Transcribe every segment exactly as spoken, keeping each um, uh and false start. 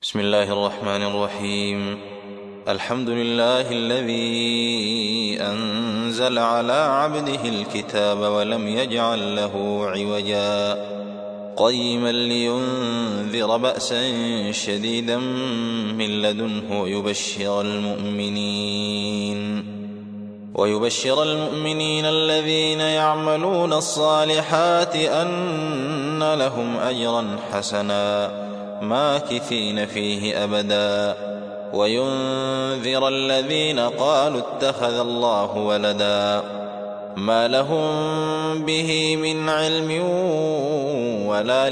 بسم الله الرحمن الرحيم. الحمد لله الذي أنزل على عبده الكتاب ولم يجعل له عوجا قيما لينذر بأسا شديدا من لدنه ويبشر المؤمنين ويبشر المؤمنين الذين يعملون الصالحات أن لهم أجرا حسنا ماكثين فيه أبدا وينذر الذين قالوا اتخذ الله ولدا ما لهم به من علم ولا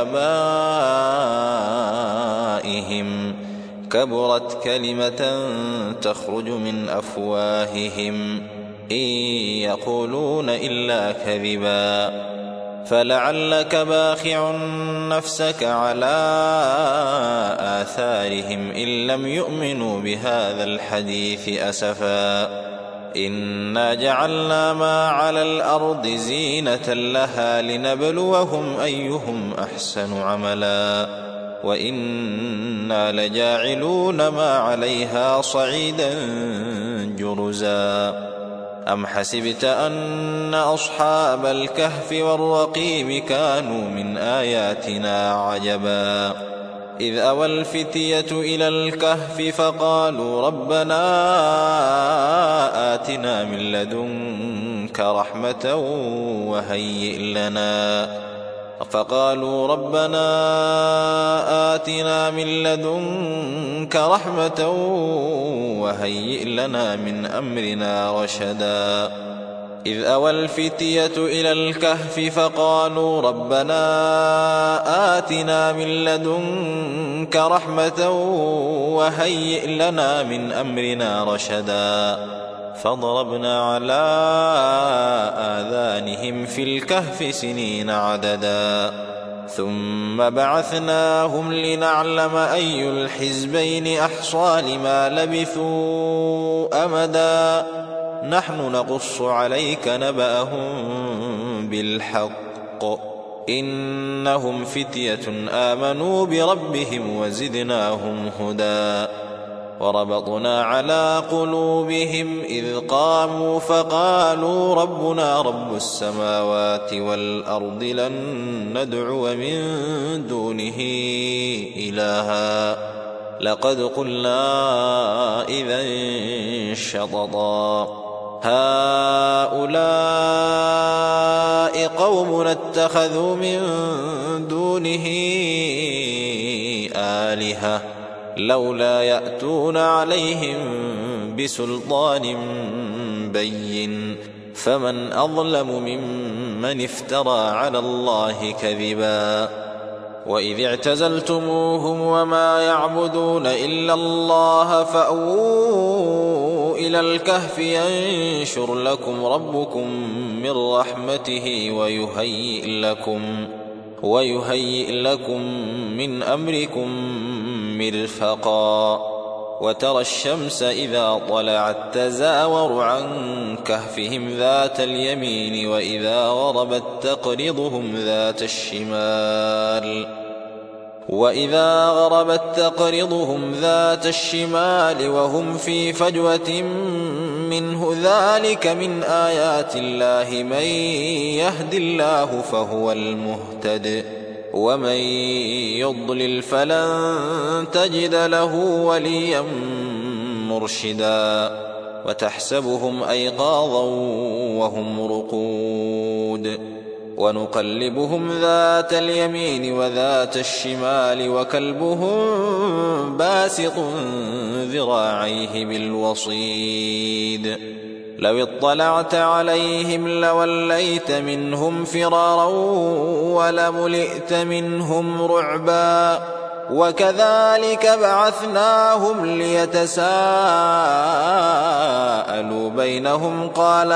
لآبائهم كبرت كلمة تخرج من أفواههم إن يقولون إلا كذبا فلعلك باخع نفسك على آثارهم إن لم يؤمنوا بهذا الحديث أسفا إنا جعلنا ما على الأرض زينة لها لنبلوهم أيهم أحسن عملا وإنا لجاعلون ما عليها صعيدا جرزا أم حسبت أن أصحاب الكهف والرقيم كانوا من آياتنا عجبا إذ أوى الفتية إلى الكهف فقالوا ربنا آتنا من لدنك رحمة وهيئ لنا فقالوا ربنا آتنا من لدنك رحمة وهيئ لنا من أمرنا رشدا إذ أوى الفتية إلى الكهف فقالوا ربنا آتنا من لدنك رحمة وهيئ لنا من أمرنا رشدا فضربنا على آذانهم في الكهف سنين عددا ثم بعثناهم لنعلم أي الحزبين أحصى لما لبثوا أمدا نحن نقص عليك نبأهم بالحق إنهم فتية آمنوا بربهم وزدناهم هدى وربطنا على قلوبهم إذ قاموا فقالوا ربنا رب السماوات والأرض لن ندعو من دونه إلها لقد قلنا إذا شططا هؤلاء قومنا اتخذوا من دونه آلهة لولا يأتون عليهم بسلطان بين فمن أظلم ممن افترى على الله كذبا وإذ اعتزلتموهم وما يعبدون إلا الله فأووا إلى الكهف ينشر لكم ربكم من رحمته ويهيئ لكم ويهيئ لكم من أمركم مرفقا وترى الشمس إذا طلعت تزاور عن كهفهم ذات اليمين وإذا غربت تقرضهم ذات الشمال وإذا غربت تقرضهم ذات الشمال وهم في فجوة منه ذلك من آيات الله من يهد الله فهو المهتد ومن يضلل فلن تجد له وليا مرشدا وتحسبهم أيقاظا وهم رقود ونقلبهم ذات اليمين وذات الشمال وكلبهم باسط ذراعيه بالوصيد لو اطلعت عليهم لوليت منهم فرارا ولملئت منهم رعبا وكذلك بعثناهم ليتساءلوا بينهم قال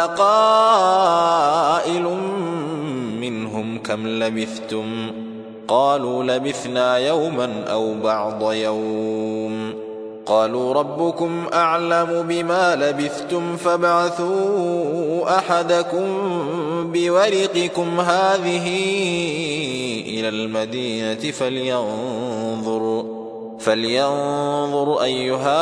قائل منهم كم لبثتم قالوا لبثنا يوما أو بعض يوم قالوا ربكم أعلم بما لبثتم فابعثوا أحدكم بورقكم هذه إلى المدينة فلينظر فلينظر أيها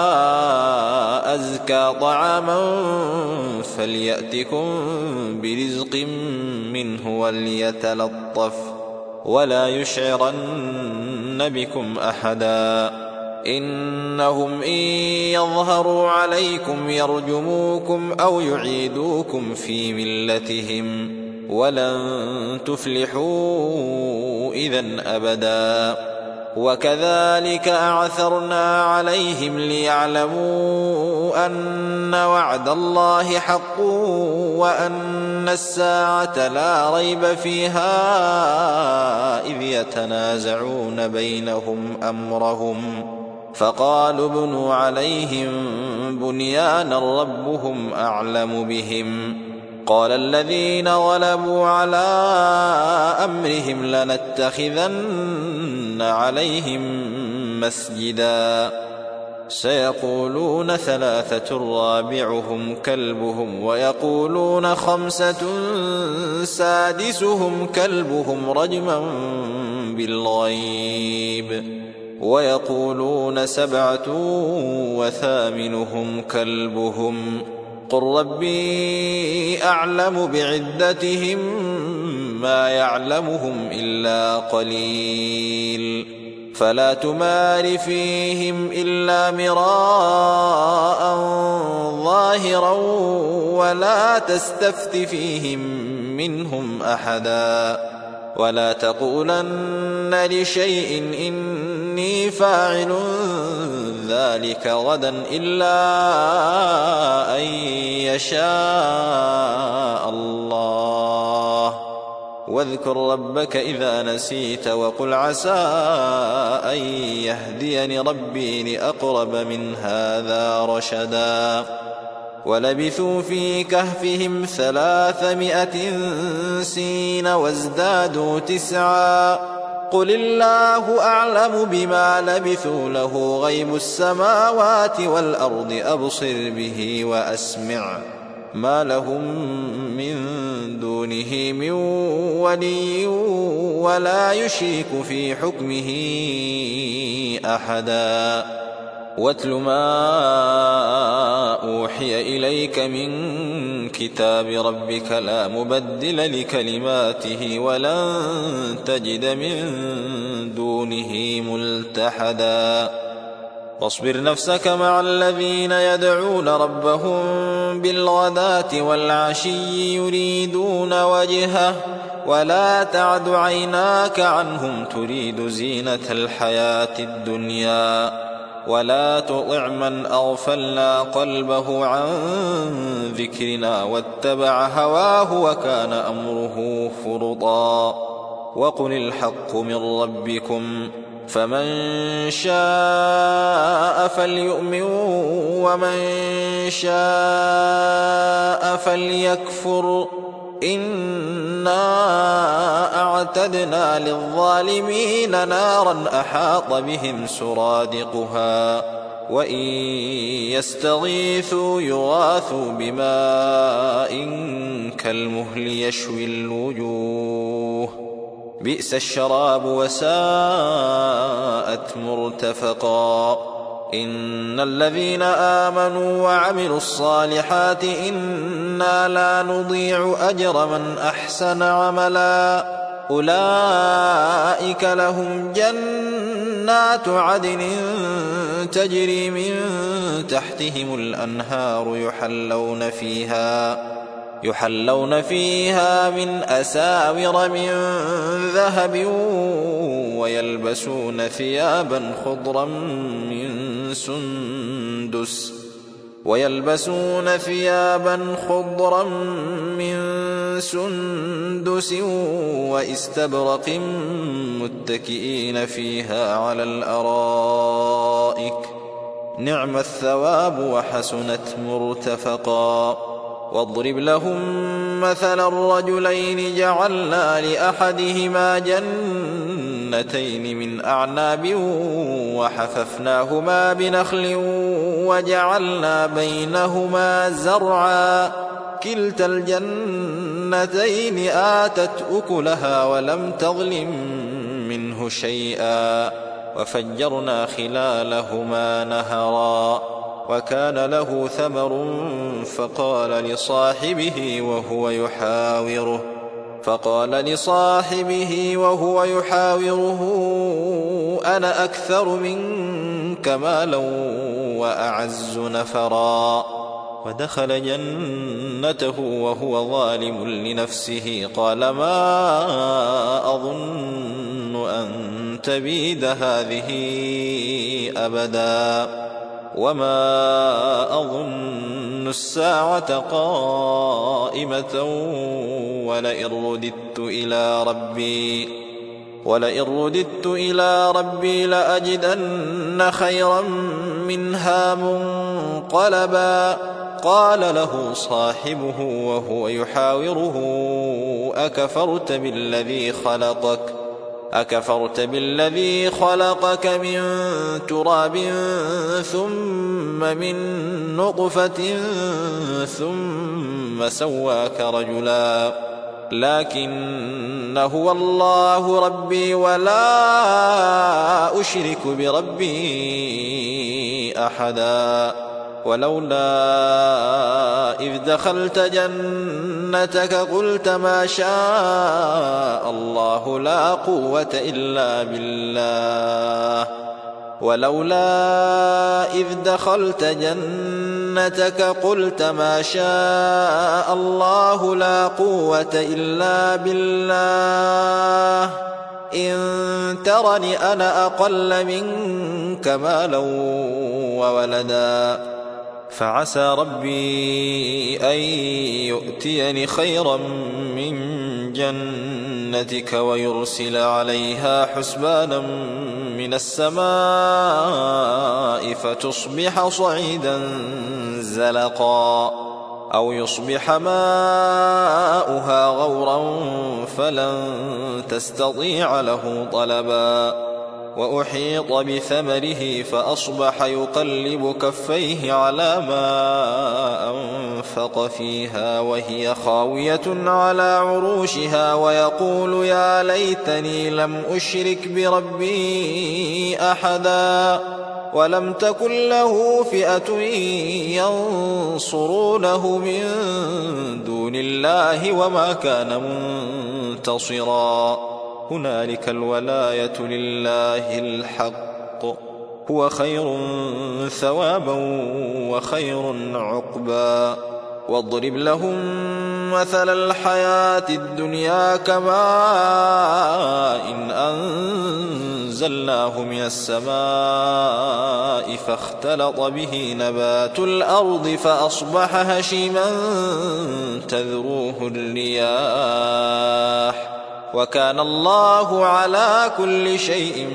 أزكى طعاما فليأتكم برزق منه وليتلطف ولا يشعرن بكم أحدا إنهم إن يظهروا عليكم يرجموكم أو يعيدوكم في ملتهم ولن تفلحوا إذن أبدا وكذلك أعثرنا عليهم ليعلموا أن وعد الله حق وأن الساعة لا ريب فيها إذ يتنازعون بينهم أمرهم فقالوا ابنوا عليهم بنيانا ربهم أعلم بهم قال الذين غلبوا على أمرهم لنتخذن عليهم مسجدا سيقولون ثلاثة رابعهم كلبهم ويقولون خمسة سادسهم كلبهم رجما بالغيب ويقولون سبعة وثامنهم كلبهم قل ربي أعلم بعدتهم ما يعلمهم إلا قليل فلا تمار فيهم إلا مراء ظاهرا ولا تستفت فيهم منهم أحدا ولا تقولن لشيء إني فاعل ذلك غدا إلا أن يشاء الله واذكر ربك إذا نسيت وقل عسى أن يهديني ربي لأقرب من هذا رشدا ولبثوا في كهفهم ثلاثمائة سنين وازدادوا تسعا قل الله أعلم بما لبثوا له غيب السماوات والأرض أبصر به وأسمع ما لهم من دونه من ولي ولا يشرك في حكمه أحدا واتل ما أوحي إليك من كتاب ربك لا مبدل لكلماته ولن تجد من دونه ملتحدا واصبر نفسك مع الذين يدعون ربهم بالغداة والعشي يريدون وجهه ولا تعد عيناك عنهم تريد زينة الحياة الدنيا ولا تطع من أغفلنا قلبه عن ذكرنا واتبع هواه وكان أمره فرطا وقل الحق من ربكم فمن شاء فليؤمن ومن شاء فليكفر إنا أعتدنا للظالمين نارا أحاط بهم سرادقها وإن يستغيثوا يغاثوا بماء كالمهل يشوي الوجوه بئس الشراب وساءت مرتفقا إن الذين آمنوا وعملوا الصالحات إنا لا نضيع أجر من أحسن عملا أولئك لهم جنات عدن تجري من تحتهم الأنهار يحلون فيها يحلون فيها من أساور من ذهب ويلبسون ثيابا خضرا من سندس ويلبسون ثيابا خضرا من سندس واستبرق متكئين فيها على الأرائك نعم الثواب وحسنت مرتفقا واضرب لهم مثلا الرجلين جعلنا لأحدهما جنتين من أعناب وحففناهما بنخل وجعلنا بينهما زرعا كلتا الجنتين آتت أكلها ولم تظلم منه شيئا وفجرنا خلالهما نهرا وكان له ثمر فقال لصاحبه وهو يحاوره فقال لصاحبه وهو يحاوره أنا أكثر منك مالا وأعز نفرا ودخل جنته وهو ظالم لنفسه قال ما أظن أن تبيد هذه أبدا وما أظن الساعة قائمة ولئن رددت إلى ربي ولئن رددت إلى ربي لأجدن خيرا منها منقلبا قال له صاحبه وهو يحاوره أكفرت بالذي خلقك أكفرت بالذي خلقك من تراب ثم من نطفة ثم سواك رجلا لكن هو الله ربي ولا أشرك بربي أحدا ولولا إذ دخلت جنتك قلت ما شاء الله لا قوة إلا بالله ولولا إذ دخلت جنتك قلت ما شاء الله لا قوة إلا بالله إن ترني أنا أقل منك مالا وولدا فعسى ربي أن يؤتيني خيرا من جنتك ويرسل عليها حسبانا من السماء فتصبح صعيدا زلقا أو يصبح ماؤها غورا فلن تستطيع له طلبا وأحيط بثمره فأصبح يقلب كفيه على ما أنفق فيها وهي خاوية على عروشها ويقول يا ليتني لم أشرك بربي أحدا ولم تكن له فئة ينصرونه من دون الله وما كان منتصرا هنالك الولاية لله الحق هو خير ثوابا وخير عقبا واضرب لهم مثل الحياة الدنيا كماء إن أنزلناه من السماء فاختلط به نبات الأرض فأصبح هشيما تذروه الرياح وكان الله على كل شيء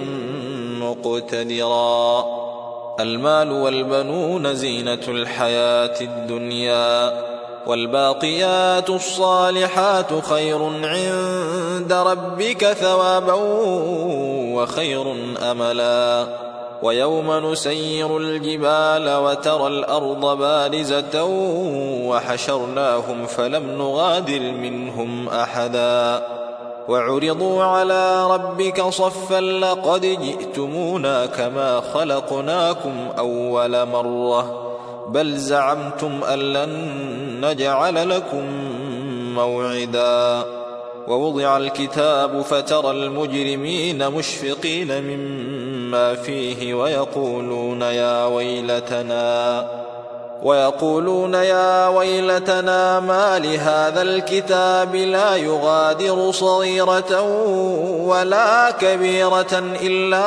مقتدرا المال والبنون زينة الحياة الدنيا والباقيات الصالحات خير عند ربك ثوابا وخير أملا ويوم نسير الجبال وترى الأرض بارزة وحشرناهم فلم نغادر منهم أحدا وعرضوا على ربك صفا لقد جئتمونا كما خلقناكم أول مرة بل زعمتم أن لن نجعل لكم موعدا ووضع الكتاب فترى المجرمين مشفقين مما فيه ويقولون يا ويلتنا ويقولون يا ويلتنا ما لهذا الكتاب لا يغادر صغيرة ولا كبيرة إلا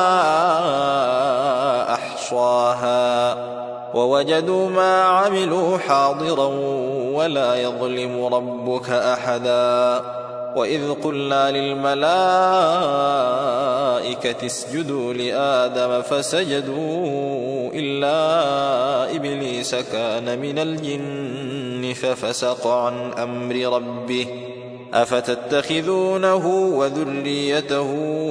أحصاها ووجدوا ما عملوا حاضرا ولا يظلم ربك أحدا وإذ قلنا للملائكة اسجدوا لآدم فسجدوا إلا إبليس كان من الجن ففسق عن أمر ربه أفتتخذونه وذريته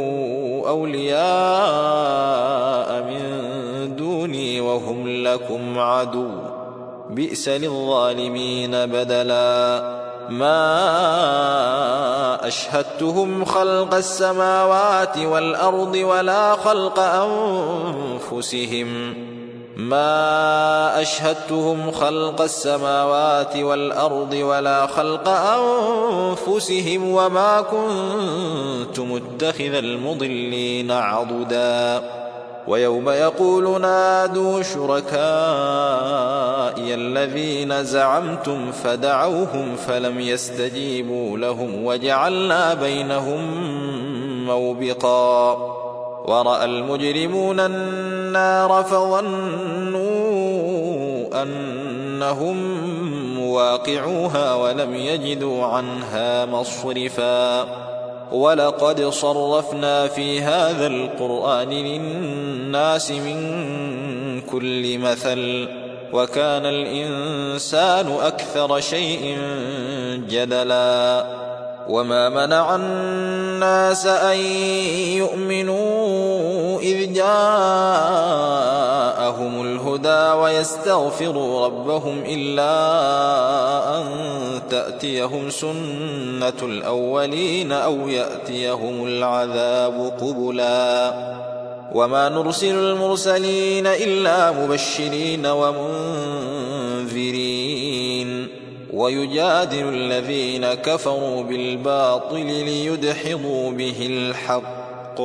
أولياء من دوني وهم لكم عدو بئس للظالمين بدلا ما أشهدتهم خلق السماوات والأرض ولا خلق أنفسهم ما أشهدتهم خلق السماوات والأرض ولا خلق أنفسهم وما كنت متخذ المضلين عضدا ويوم يقول نادوا شركائي الذين زعمتم فدعوهم فلم يستجيبوا لهم وجعلنا بينهم موبقا ورأى المجرمون النار فظنوا أنهم مواقعوها ولم يجدوا عنها مصرفا ولقد صرفنا في هذا القرآن للناس من كل مثل وكان الإنسان أكثر شيء جدلا وما منع الناس أن يؤمنوا إذ جاءهم الهدى ويستغفروا ربهم إلا أن تأتيهم سنة الأولين أو يأتيهم العذاب قبلا وما نرسل المرسلين إلا مبشرين ومنذرين ويجادل الذين كفروا بالباطل ليدحضوا به الحق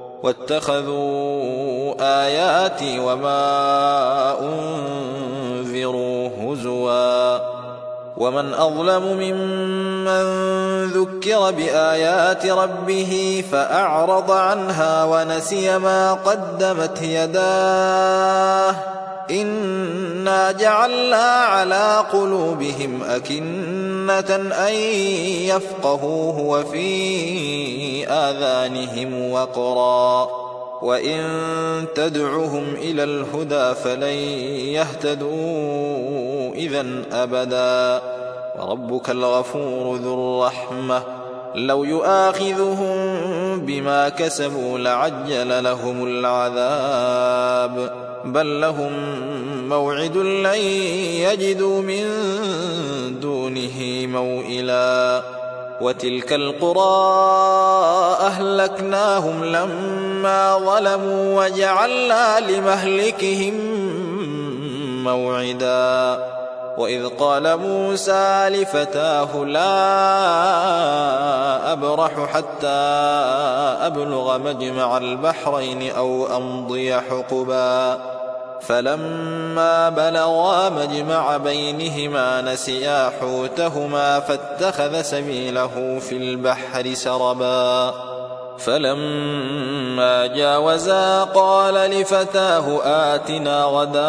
واتخذوا آياتي وما أنذروا هزوا ومن أظلم ممن ذكر بآيات ربه فأعرض عنها ونسي ما قدمت يداه إنا جعلنا على قلوبهم أكنة أن يفقهوه وفي آذانهم وقرا وإن تدعهم إلى الهدى فلن يهتدوا إذن أبدا وربك الغفور ذو الرحمة لو يؤاخذهم بما كسبوا لعجل لهم العذاب بل لهم موعد لن يجدوا من دونه موئلا وتلك القرى أهلكناهم لما ظلموا وجعلنا لمهلكهم موعدا وإذ قال موسى لفتاه لا أبرح حتى أبلغ مجمع البحرين أو أمضي حقبا فلما بلغا مجمع بينهما نسيا حوتهما فاتخذ سبيله في البحر سربا فلما جاوزا قال لفتاه آتنا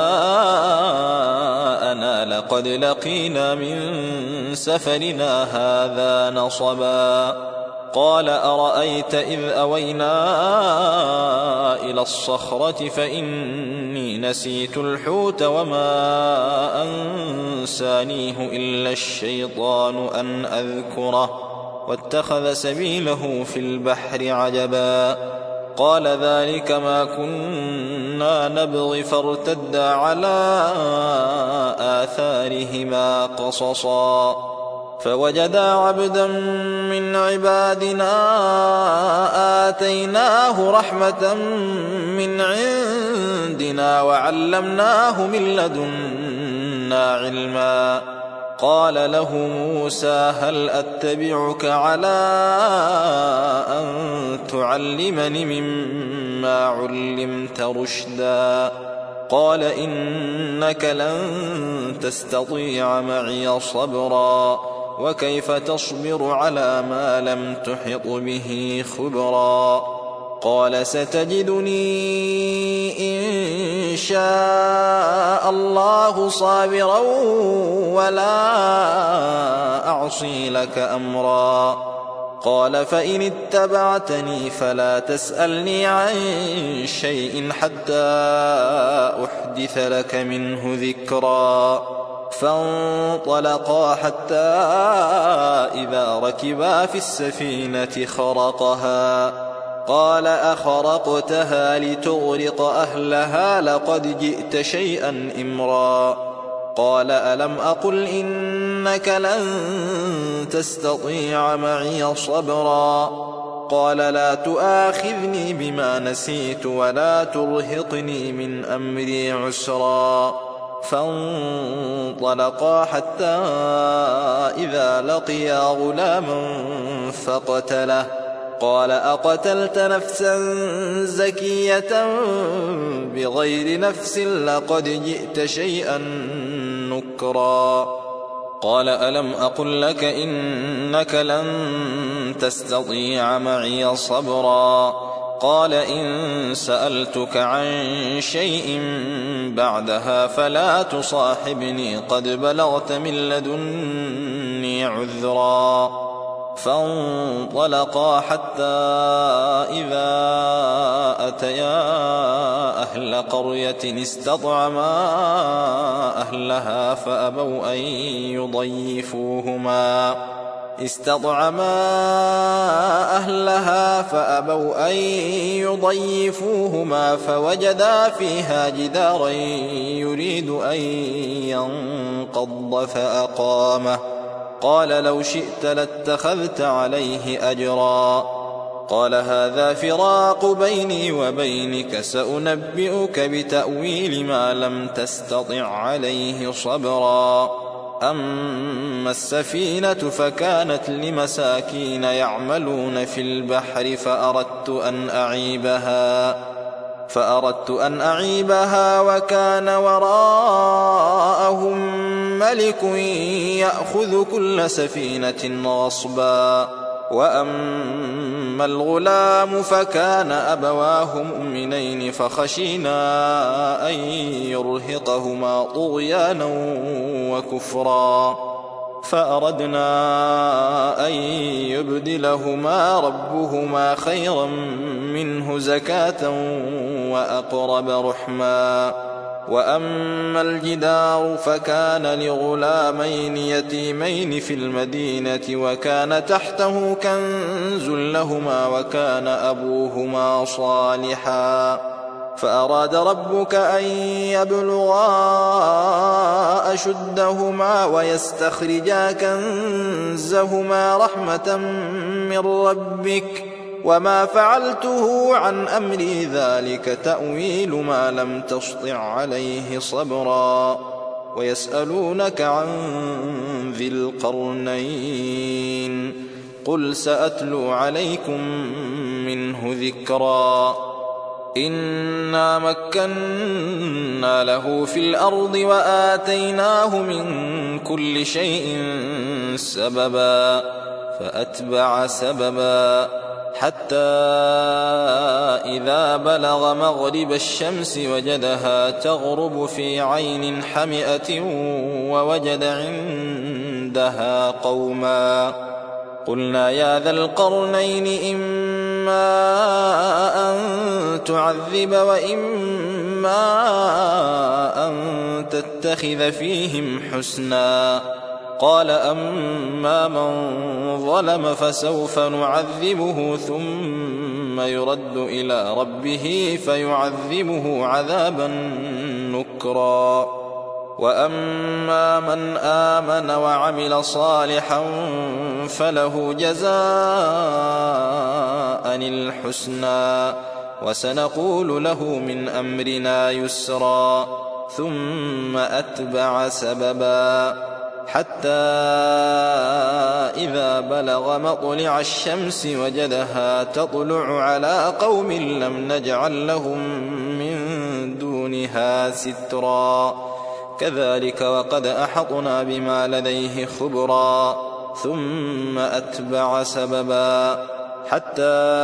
غداءنا لقد لقينا من سفرنا هذا نصبا قال أرأيت إذ أوينا إلى الصخرة فإني نسيت الحوت وما أنسانيه إلا الشيطان أن أذكره واتخذ سبيله في البحر عجبا قال ذلك ما كنا نبغي فارتدا على آثارهما قصصا فوجدا عبدا من عبادنا آتيناه رحمة من عندنا وعلمناه من لدنا علما قال له موسى هل أتبعك على أن تعلمني مما علمت رشدا قال إنك لن تستطيع معي صبرا وكيف تصبر على ما لم تحط به خبرا قال ستجدني إن شاء الله صابرا ولا أعصي لك أمرا قال فإن اتبعتني فلا تسألني عن شيء حتى أحدث لك منه ذكرا فانطلقا حتى إذا ركبا في السفينة خرقها قال أخرقتها لتغرق أهلها لقد جئت شيئا إمرا قال ألم أقل إنك لن تستطيع معي صبرا قال لا تؤاخذني بما نسيت ولا ترهقني من أمري عسرا فانطلقا حتى إذا لقيا غلاما فقتله قال أقتلت نفسا زكية بغير نفس لقد جئت شيئا نكرا قال ألم أقل لك إنك لن تستطيع معي صبرا قال إن سألتك عن شيء بعدها فلا تصاحبني قد بلغت من لدني عذرا فانطلقا حتى إذا أتيا أهل قرية استطعما أهلها فأبوا أن يضيفوهما استطعما أهلها فأبوا أن يضيفوهما فوجدا فيها جدارا يريد أن ينقض فأقامه قال لو شئت لاتخذت عليه أجرا قال هذا فراق بيني وبينك سأنبئك بتأويل ما لم تستطع عليه صبرا أما السفينة فكانت لمساكين يعملون في البحر فأردت أن أعيبها فأردت أن أعيبها وكان وراءهم ملك يأخذ كل سفينة غصبا وأما الغلام فكان أبواه مؤمنين فخشينا أن يرهقهما طغيانا وكفرا فأردنا أن يبدلهما ربهما خيرا منه زكاة وأقرب رحما وأما الجدار فكان لغلامين يتيمين في المدينة وكان تحته كنز لهما وكان أبوهما صالحا فأراد ربك أن يبلغا أشدهما ويستخرجا كنزهما رحمة من ربك وما فعلته عن أمري ذلك تأويل ما لم تسطع عليه صبرا ويسألونك عن ذي القرنين قل سأتلو عليكم منه ذكرا إنا مكنا له في الأرض وآتيناه من كل شيء سببا فأتبع سببا حتى إذا بلغ مغرب الشمس وجدها تغرب في عين حمئة ووجد عندها قوما قلنا يا ذا القرنين إما أن تعذب وإما أن تتخذ فيهم حسنا قال أما من ظلم فسوف نعذبه ثم يرد إلى ربه فيعذبه عذابا نكرا وأما من آمن وعمل صالحا فله جزاء الحسنى وسنقول له من أمرنا يسرا ثم أتبع سببا حتى إذا بلغ مطلع الشمس وجدها تطلع على قوم لم نجعل لهم من دونها سترا كذلك وقد أحطنا بما لديه خبرا ثم أتبع سببا حتى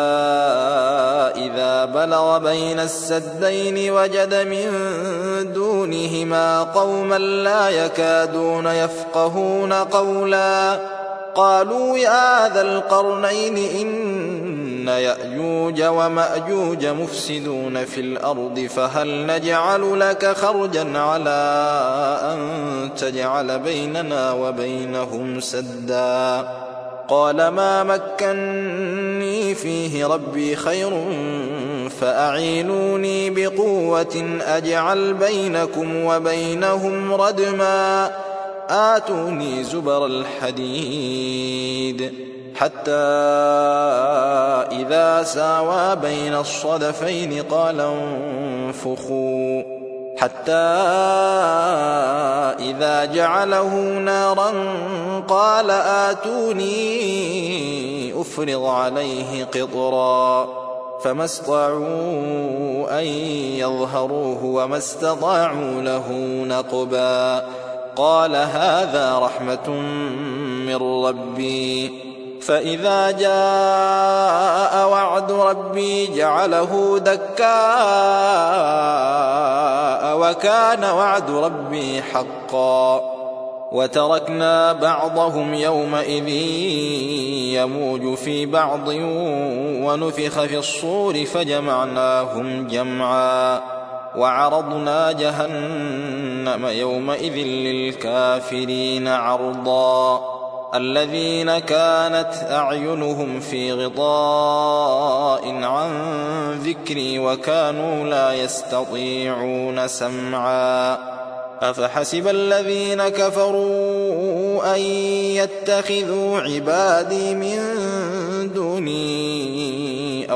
إذا بلغ بين السدين وجد من دونهما قوما لا يكادون يفقهون قولا قالوا يا ذا القرنين إن يأجوج ومأجوج مفسدون في الأرض فهل نجعل لك خرجا على أن تجعل بيننا وبينهم سدا قال ما مكني فيه ربي خير فأعينوني بقوة أجعل بينكم وبينهم ردما آتوني زبر الحديد حتى إذا ساوى بين الصدفين قال انفخوا حتى إذا جعله نارا قال آتوني أفرغ عليه قطرا فما استطاعوا أن يظهروه وما استطاعوا له نقبا قال هذا رحمة من ربي فإذا جاء وعد ربي جعله دكاء وكان وعد ربي حقا وتركنا بعضهم يومئذ يموج في بعض ونفخ في الصور فجمعناهم جمعا وعرضنا جهنم يومئذ للكافرين عرضا الذين كانت أعينهم في غطاء عن ذكري وكانوا لا يستطيعون سمعا أفحسب الذين كفروا أن يتخذوا عبادي من دوني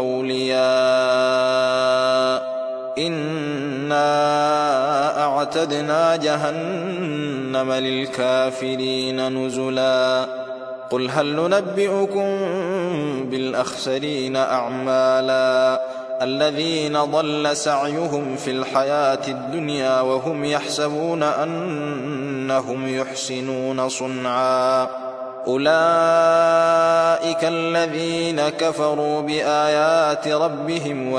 أولياء إنا أعتدنا جهنم للكافرين نزلا قل هل ننبئكم بالأخسرين أعمالا الذين ضل سعيهم في الحياة الدنيا وهم يحسبون أنهم يحسنون صنعا أولئك الذين كفروا بآيات ربهم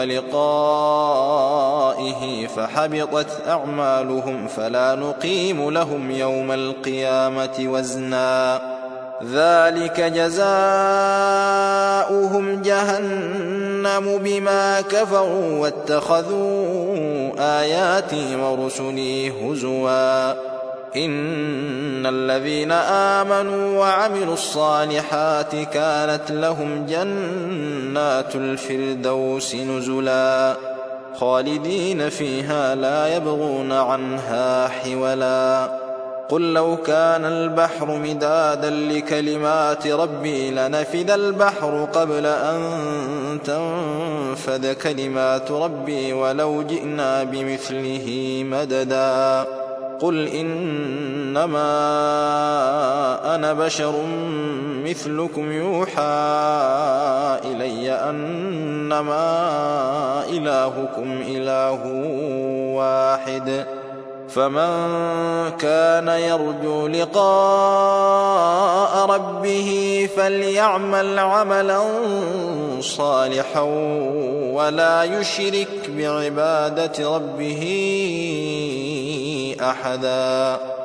ولقائه فحبطت أعمالهم فلا نقيم لهم يوم القيامة وزنا ذلك جزاؤهم جهنم بما كفروا واتخذوا آياتي ورسلي هزوا إن الذين آمنوا وعملوا الصالحات كانت لهم جنات الفردوس نزلا خالدين فيها لا يبغون عنها حولا قل لو كان البحر مدادا لكلمات ربي لنفد البحر قبل أن تنفد كلمات ربي ولو جئنا بمثله مددا قل إنما أنا بشر مثلكم يوحى إلي أنما إلهكم إله واحد فمن كان يرجو لقاء ربه فليعمل عملا صالحا ولا يشرك بعبادة ربه أحدا